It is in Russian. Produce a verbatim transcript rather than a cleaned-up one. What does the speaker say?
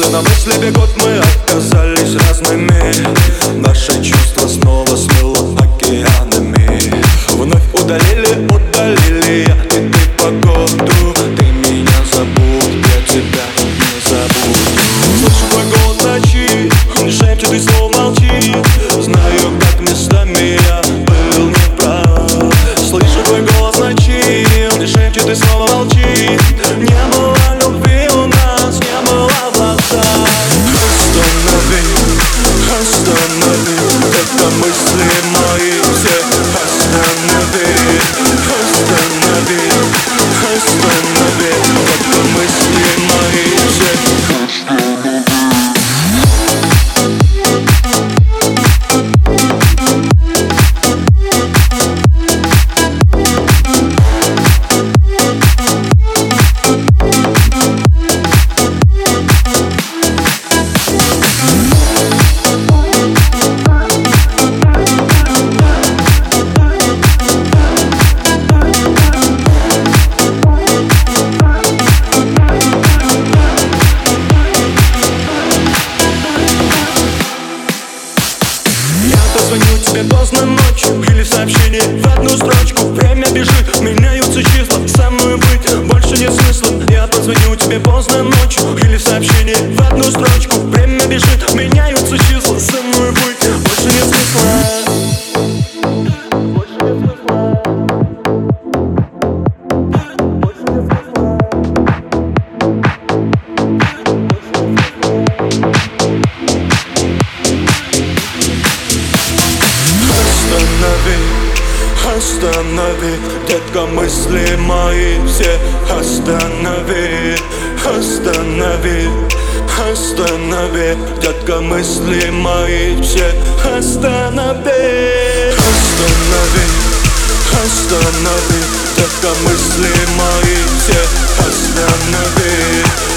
Мысли на мысли бегут, мы оказались разными. Наши чувства снова смыло океанами. Вновь удалили, удалили я и ты погоду. Ты меня забудь, я тебя не забуду. Слышу твой голос в ночи, он шепчет и снова молчит. Знаю, как местами я был неправ. Слышу твой голос в ночи, он шепчет и снова молчит. Не было любви у нас, не было в глазах. Останови, останови, это мысли мои все. Останови, останови, останови, это мысли мои все. Звоню тебе поздно ночью или сообщение в одну строчку. Время бежит, меняются числа, со мной быть больше нет смысла. Я позвоню тебе поздно ночью или сообщение в одну строчку. Время бежит, меняются числа, со мной быть больше нет смысла. Останови, детка, мысли мои все. Останови, останови, останови, детка, мысли мои все. Останови, останови, останови, детка, мысли мои все. Останови.